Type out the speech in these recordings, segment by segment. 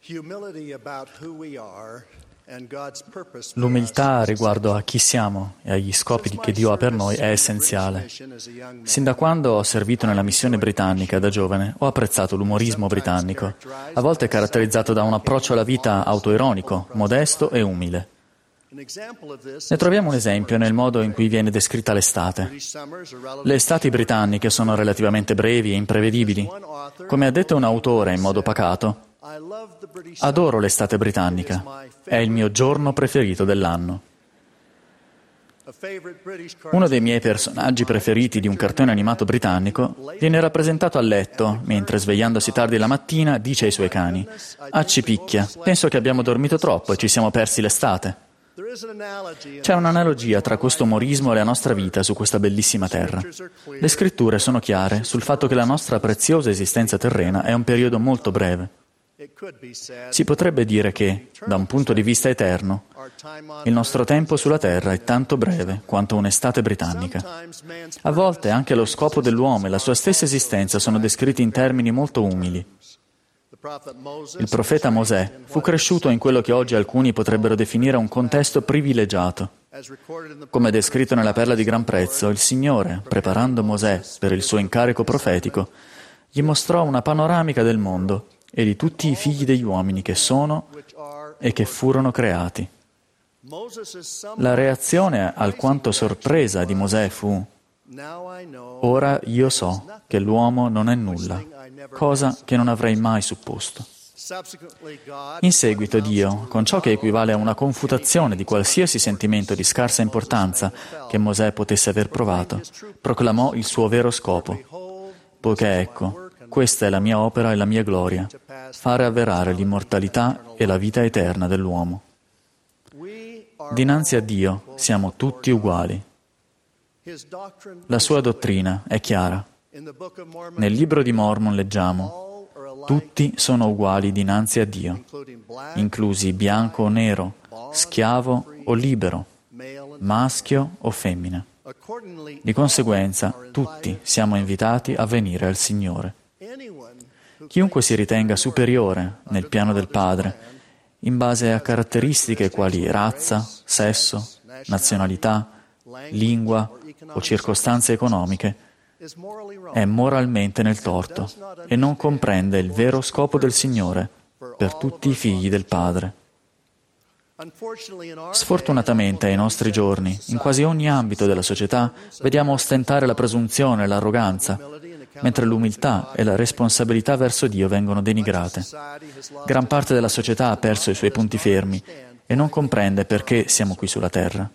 L'umiltà riguardo a chi siamo e agli scopi che Dio ha per noi è essenziale. Sin da quando ho servito nella missione britannica da giovane, ho apprezzato l'umorismo britannico, a volte caratterizzato da un approccio alla vita autoironico, modesto e umile. Ne troviamo un esempio nel modo in cui viene descritta l'estate. Le estati britanniche sono relativamente brevi e imprevedibili. Come ha detto un autore in modo pacato, adoro l'estate britannica, è il mio giorno preferito dell'anno. Uno dei miei personaggi preferiti di un cartone animato britannico viene rappresentato a letto, mentre svegliandosi tardi la mattina dice ai suoi cani: «Acci picchia, penso che abbiamo dormito troppo e ci siamo persi l'estate». C'è un'analogia tra questo umorismo e la nostra vita su questa bellissima terra. Le scritture sono chiare sul fatto che la nostra preziosa esistenza terrena è un periodo molto breve. Si potrebbe dire che, da un punto di vista eterno, il nostro tempo sulla terra è tanto breve quanto un'estate britannica. A volte anche lo scopo dell'uomo e la sua stessa esistenza sono descritti in termini molto umili. Il profeta Mosè fu cresciuto in quello che oggi alcuni potrebbero definire un contesto privilegiato. Come descritto nella Perla di Gran Prezzo, il Signore, preparando Mosè per il suo incarico profetico, gli mostrò una panoramica del mondo e di tutti i figli degli uomini che sono e che furono creati. La reazione alquanto sorpresa di Mosè fu: «Ora io so che l'uomo non è nulla, cosa che non avrei mai supposto». In seguito Dio, con ciò che equivale a una confutazione di qualsiasi sentimento di scarsa importanza che Mosè potesse aver provato, proclamò il suo vero scopo, poiché ecco, questa è la mia opera e la mia gloria, fare avverare l'immortalità e la vita eterna dell'uomo. Dinanzi a Dio siamo tutti uguali. La sua dottrina è chiara. Nel libro di Mormon leggiamo: tutti sono uguali dinanzi a Dio, inclusi bianco o nero, schiavo o libero, maschio o femmina. Di conseguenza, tutti siamo invitati a venire al Signore. Chiunque si ritenga superiore nel piano del Padre, in base a caratteristiche quali razza, sesso, nazionalità, lingua o circostanze economiche, è moralmente nel torto e non comprende il vero scopo del Signore per tutti i figli del Padre. Sfortunatamente ai nostri giorni, in quasi ogni ambito della società, vediamo ostentare la presunzione e l'arroganza, mentre l'umiltà e la responsabilità verso Dio vengono denigrate. Gran parte della società ha perso i suoi punti fermi e non comprende perché siamo qui sulla terra.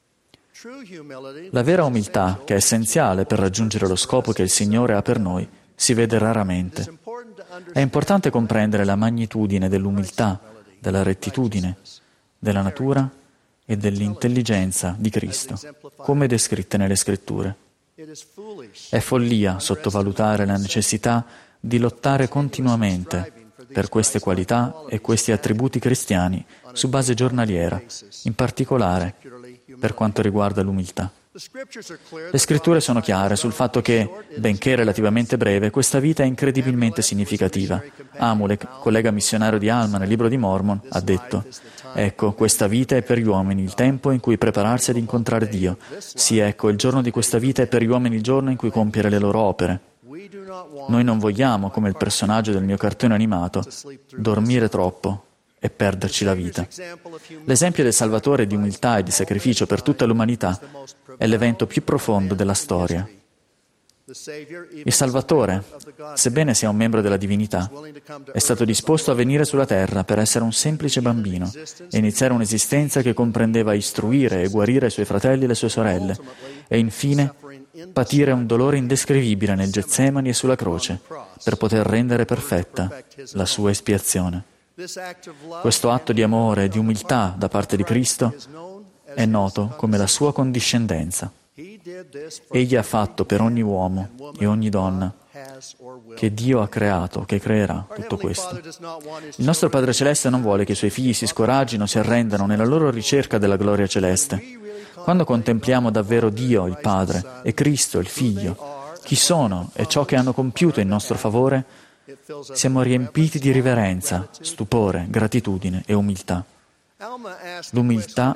La vera umiltà, che è essenziale per raggiungere lo scopo che il Signore ha per noi, si vede raramente. È importante comprendere la magnitudine dell'umiltà, della rettitudine, della natura e dell'intelligenza di Cristo, come descritte nelle Scritture. È follia sottovalutare la necessità di lottare continuamente per queste qualità e questi attributi cristiani su base giornaliera, in particolare per quanto riguarda l'umiltà. Le Scritture sono chiare sul fatto che, benché relativamente breve, questa vita è incredibilmente significativa. Amulek, collega missionario di Alma nel libro di Mormon, ha detto: «Ecco, questa vita è per gli uomini il tempo in cui prepararsi ad incontrare Dio. Sì, ecco, il giorno di questa vita è per gli uomini il giorno in cui compiere le loro opere. Noi non vogliamo, come il personaggio del mio cartone animato, dormire troppo e perderci la vita». L'esempio del Salvatore di umiltà e di sacrificio per tutta l'umanità è l'evento più profondo della storia. Il Salvatore, sebbene sia un membro della divinità, è stato disposto a venire sulla terra per essere un semplice bambino e iniziare un'esistenza che comprendeva istruire e guarire i suoi fratelli e le sue sorelle e infine patire un dolore indescrivibile nel Getsemani e sulla croce per poter rendere perfetta la sua espiazione. Questo atto di amore e di umiltà da parte di Cristo è noto come la sua condiscendenza. Egli ha fatto per ogni uomo e ogni donna che Dio ha creato, che creerà tutto questo. Il nostro Padre Celeste non vuole che i suoi figli si scoraggino, si arrendano nella loro ricerca della gloria celeste. Quando contempliamo davvero Dio, il Padre, e Cristo, il Figlio, chi sono e ciò che hanno compiuto in nostro favore, Siamo riempiti di riverenza, stupore, gratitudine e umiltà. L'umiltà.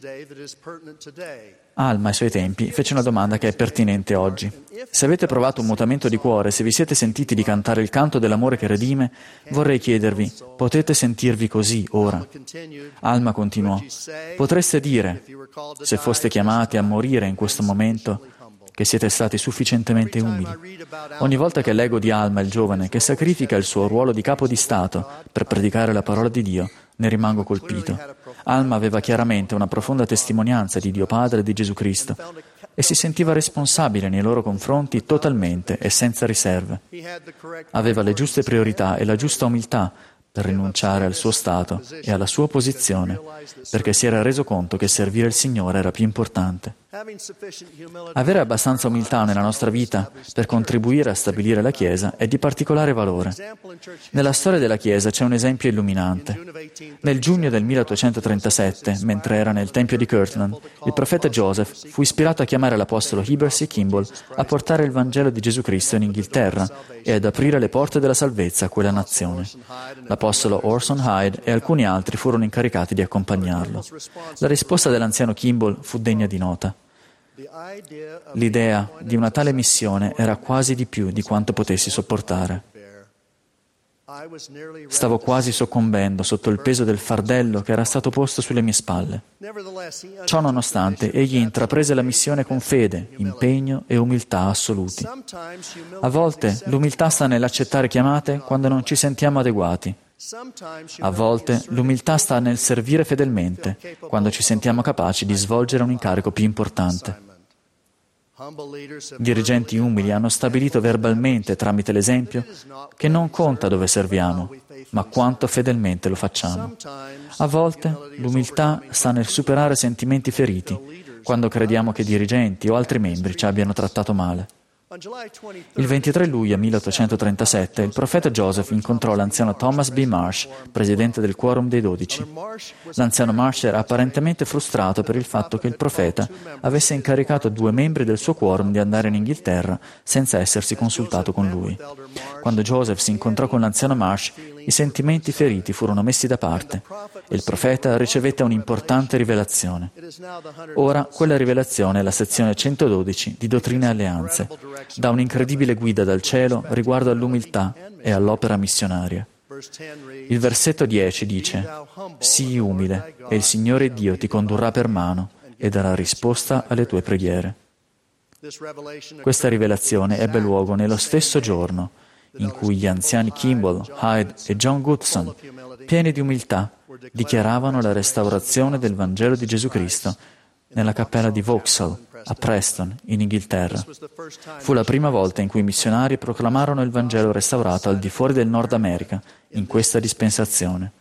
Alma ai suoi tempi fece una domanda che è pertinente oggi. Se avete provato un mutamento di cuore, se vi siete sentiti di cantare il canto dell'amore che redime, vorrei chiedervi, potete sentirvi così ora? Alma continuò, potreste dire, se foste chiamati a morire in questo momento, che siete stati sufficientemente umili. Ogni volta che leggo di Alma, il giovane, che sacrifica il suo ruolo di capo di Stato per predicare la parola di Dio, ne rimango colpito. Alma aveva chiaramente una profonda testimonianza di Dio Padre e di Gesù Cristo e si sentiva responsabile nei loro confronti totalmente e senza riserve. Aveva le giuste priorità e la giusta umiltà per rinunciare al suo stato e alla sua posizione, perché si era reso conto che servire il Signore era più importante. Avere abbastanza umiltà nella nostra vita per contribuire a stabilire la Chiesa è di particolare valore. Nella storia della Chiesa c'è un esempio illuminante. Nel giugno del 1837, mentre era nel Tempio di Kirtland, il profeta Joseph fu ispirato a chiamare l'apostolo Heber C. Kimball a portare il Vangelo di Gesù Cristo in Inghilterra e ad aprire le porte della salvezza a quella nazione. L'apostolo Orson Hyde e alcuni altri furono incaricati di accompagnarlo. La risposta dell'anziano Kimball fu degna di nota. L'idea di una tale missione era quasi di più di quanto potessi sopportare. Stavo quasi soccombendo sotto il peso del fardello che era stato posto sulle mie spalle. Ciò nonostante, egli intraprese la missione con fede, impegno e umiltà assoluti. A volte l'umiltà sta nell'accettare chiamate quando non ci sentiamo adeguati. A volte l'umiltà sta nel servire fedelmente quando ci sentiamo capaci di svolgere un incarico più importante. Dirigenti umili hanno stabilito verbalmente, tramite l'esempio, che non conta dove serviamo, ma quanto fedelmente lo facciamo. A volte l'umiltà sta nel superare sentimenti feriti, quando crediamo che dirigenti o altri membri ci abbiano trattato male. Il 23 luglio 1837 il profeta Joseph incontrò l'anziano Thomas B. Marsh, presidente del Quorum dei 12. L'anziano Marsh era apparentemente frustrato per il fatto che il profeta avesse incaricato 2 membri del suo quorum di andare in Inghilterra senza essersi consultato con lui. Quando Joseph si incontrò con l'anziano Marsh, i sentimenti feriti furono messi da parte e il profeta ricevette un'importante rivelazione. Ora quella rivelazione è la sezione 112 di Dottrine e Alleanze. Dà un'incredibile guida dal cielo riguardo all'umiltà e all'opera missionaria. Il versetto 10 dice: «Sii umile e il Signore Dio ti condurrà per mano e darà risposta alle tue preghiere». Questa rivelazione ebbe luogo nello stesso giorno in cui gli anziani Kimball, Hyde e John Goodson, pieni di umiltà, dichiaravano la restaurazione del Vangelo di Gesù Cristo nella cappella di Vauxhall, a Preston, in Inghilterra. Fu la prima volta in cui i missionari proclamarono il Vangelo restaurato al di fuori del Nord America, in questa dispensazione.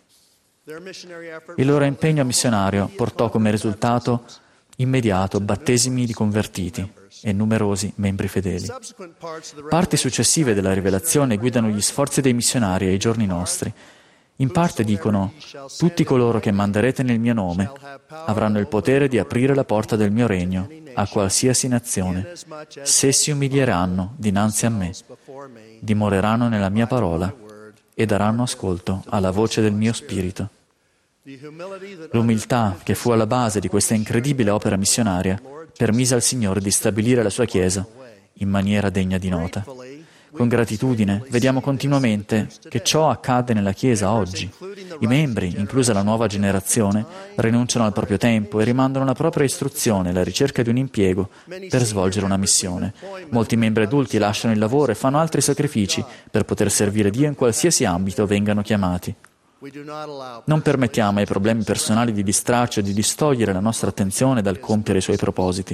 Il loro impegno missionario portò come risultato immediato battesimi di convertiti e numerosi membri fedeli. Parti successive della rivelazione guidano gli sforzi dei missionari ai giorni nostri. In parte dicono: tutti coloro che manderete nel mio nome avranno il potere di aprire la porta del mio regno a qualsiasi nazione, se si umilieranno dinanzi a me, dimoreranno nella mia parola e daranno ascolto alla voce del mio spirito. L'umiltà che fu alla base di questa incredibile opera missionaria permise al Signore di stabilire la sua Chiesa in maniera degna di nota. Con gratitudine vediamo continuamente che ciò accade nella Chiesa oggi. I membri, inclusa la nuova generazione, rinunciano al proprio tempo e rimandano la propria istruzione alla ricerca di un impiego per svolgere una missione. Molti membri adulti lasciano il lavoro e fanno altri sacrifici per poter servire Dio in qualsiasi ambito vengano chiamati. Non permettiamo ai problemi personali di distrarci o di distogliere la nostra attenzione dal compiere i suoi propositi.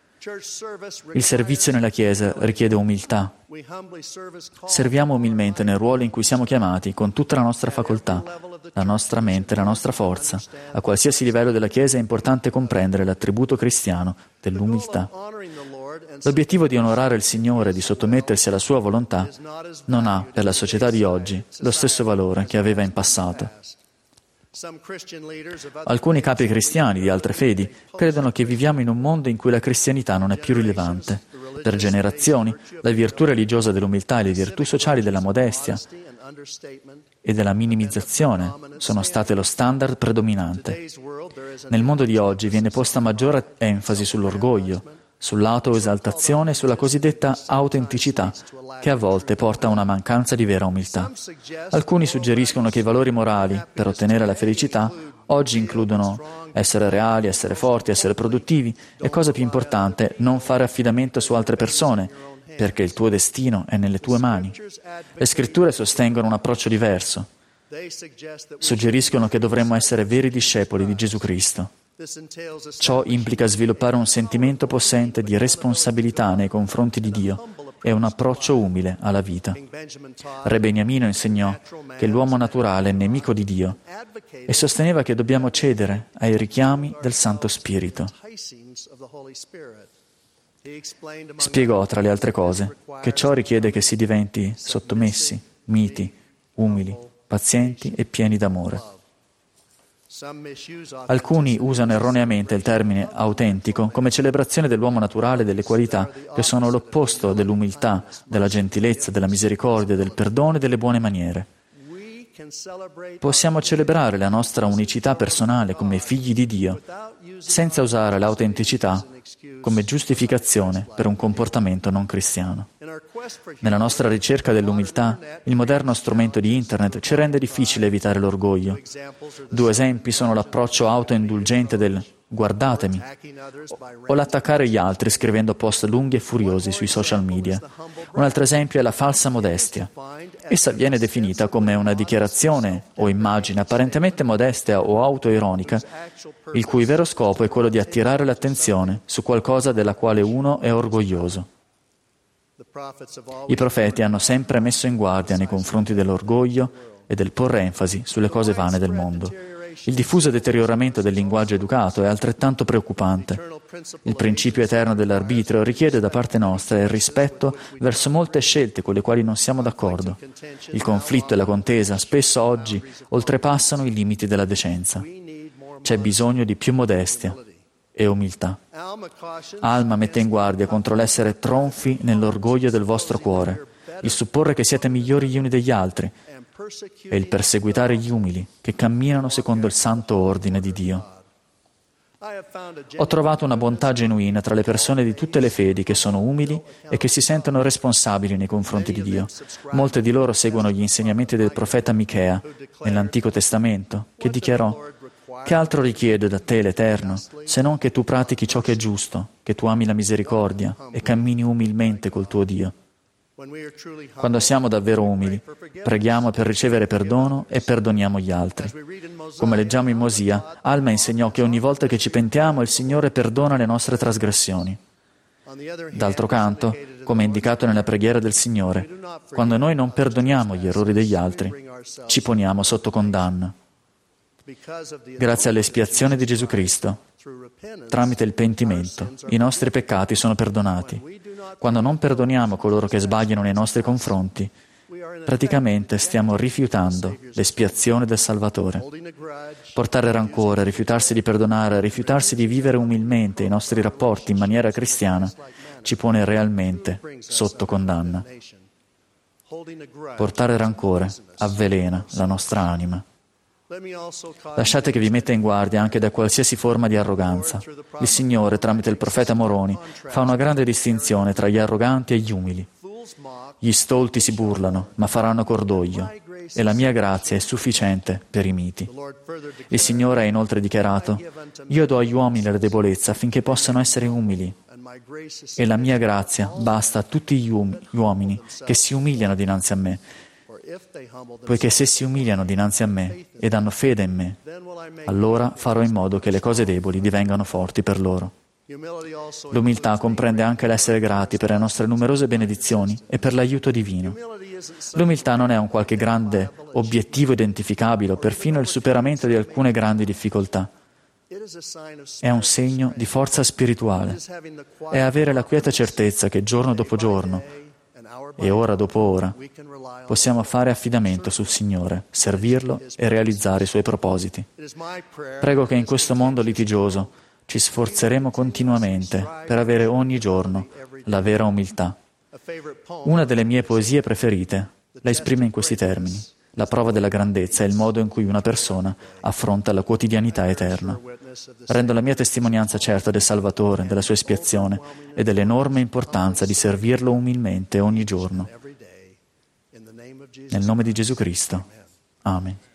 Il servizio nella Chiesa richiede umiltà. Serviamo umilmente nel ruolo in cui siamo chiamati, con tutta la nostra facoltà, la nostra mente, la nostra forza. A qualsiasi livello della Chiesa è importante comprendere l'attributo cristiano dell'umiltà. L'obiettivo di onorare il Signore e di sottomettersi alla sua volontà non ha, per la società di oggi, lo stesso valore che aveva in passato. Alcuni capi cristiani di altre fedi credono che viviamo in un mondo in cui la cristianità non è più rilevante. Per generazioni, la virtù religiosa dell'umiltà e le virtù sociali della modestia e della minimizzazione sono state lo standard predominante. Nel mondo di oggi viene posta maggiore enfasi sull'orgoglio, sull'autoesaltazione e sulla cosiddetta autenticità, che a volte porta a una mancanza di vera umiltà. Alcuni suggeriscono che i valori morali per ottenere la felicità oggi includono essere reali, essere forti, essere produttivi e, cosa più importante, non fare affidamento su altre persone, perché il tuo destino è nelle tue mani. Le scritture sostengono un approccio diverso. Suggeriscono che dovremmo essere veri discepoli di Gesù Cristo. Ciò implica sviluppare un sentimento possente di responsabilità nei confronti di Dio e un approccio umile alla vita. Re Beniamino insegnò che l'uomo naturale è nemico di Dio e sosteneva che dobbiamo cedere ai richiami del Santo Spirito. Spiegò, tra le altre cose, che ciò richiede che si diventi sottomessi, miti, umili, pazienti e pieni d'amore. Alcuni usano erroneamente il termine autentico come celebrazione dell'uomo naturale e delle qualità che sono l'opposto dell'umiltà, della gentilezza, della misericordia, del perdono e delle buone maniere. Possiamo celebrare la nostra unicità personale come figli di Dio senza usare l'autenticità come giustificazione per un comportamento non cristiano. Nella nostra ricerca dell'umiltà, il moderno strumento di Internet ci rende difficile evitare l'orgoglio. 2 esempi sono l'approccio autoindulgente del «guardatemi» o l'attaccare gli altri scrivendo post lunghi e furiosi sui social media. Un altro esempio è la falsa modestia. Essa viene definita come una dichiarazione o immagine apparentemente modesta o autoironica, il cui vero scopo è quello di attirare l'attenzione su qualcosa della quale uno è orgoglioso. I profeti hanno sempre messo in guardia nei confronti dell'orgoglio e del porre enfasi sulle cose vane del mondo. Il diffuso deterioramento del linguaggio educato è altrettanto preoccupante. Il principio eterno dell'arbitrio richiede da parte nostra il rispetto verso molte scelte con le quali non siamo d'accordo. Il conflitto e la contesa spesso oggi oltrepassano i limiti della decenza. C'è bisogno di più modestia e umiltà. Alma mette in guardia contro l'essere tronfi nell'orgoglio del vostro cuore, il supporre che siete migliori gli uni degli altri e il perseguitare gli umili che camminano secondo il santo ordine di Dio. Ho trovato una bontà genuina tra le persone di tutte le fedi che sono umili e che si sentono responsabili nei confronti di Dio. Molte di loro seguono gli insegnamenti del profeta Michea nell'Antico Testamento, che dichiarò: «Che altro richiede da te l'Eterno, se non che tu pratichi ciò che è giusto, che tu ami la misericordia e cammini umilmente col tuo Dio?» Quando siamo davvero umili, preghiamo per ricevere perdono e perdoniamo gli altri. Come leggiamo in Mosia, Alma insegnò che ogni volta che ci pentiamo il Signore perdona le nostre trasgressioni. D'altro canto, come indicato nella preghiera del Signore, quando noi non perdoniamo gli errori degli altri, ci poniamo sotto condanna. Grazie all'espiazione di Gesù Cristo, tramite il pentimento, i nostri peccati sono perdonati. Quando non perdoniamo coloro che sbagliano nei nostri confronti, praticamente stiamo rifiutando l'espiazione del Salvatore. Portare rancore, rifiutarsi di perdonare, rifiutarsi di vivere umilmente i nostri rapporti in maniera cristiana ci pone realmente sotto condanna. Portare rancore avvelena la nostra anima. Lasciate che vi metta in guardia anche da qualsiasi forma di arroganza. Il Signore, tramite il profeta Moroni, fa una grande distinzione tra gli arroganti e gli umili. Gli stolti si burlano, ma faranno cordoglio, e la mia grazia è sufficiente per i miti. Il Signore ha inoltre dichiarato: «Io do agli uomini la debolezza affinché possano essere umili, e la mia grazia basta a tutti gli uomini che si umiliano dinanzi a me, poiché se si umiliano dinanzi a me ed hanno fede in me, allora farò in modo che le cose deboli divengano forti per loro». L'umiltà comprende anche l'essere grati per le nostre numerose benedizioni e per l'aiuto divino. L'umiltà non è un qualche grande obiettivo identificabile o perfino il superamento di alcune grandi difficoltà. È un segno di forza spirituale. È avere la quieta certezza che giorno dopo giorno e ora dopo ora possiamo fare affidamento sul Signore, servirlo e realizzare i Suoi propositi. Prego che in questo mondo litigioso ci sforzeremo continuamente per avere ogni giorno la vera umiltà. Una delle mie poesie preferite la esprime in questi termini: la prova della grandezza è il modo in cui una persona affronta la quotidianità eterna. Rendo la mia testimonianza certa del Salvatore, della sua espiazione e dell'enorme importanza di servirlo umilmente ogni giorno. Nel nome di Gesù Cristo. Amen.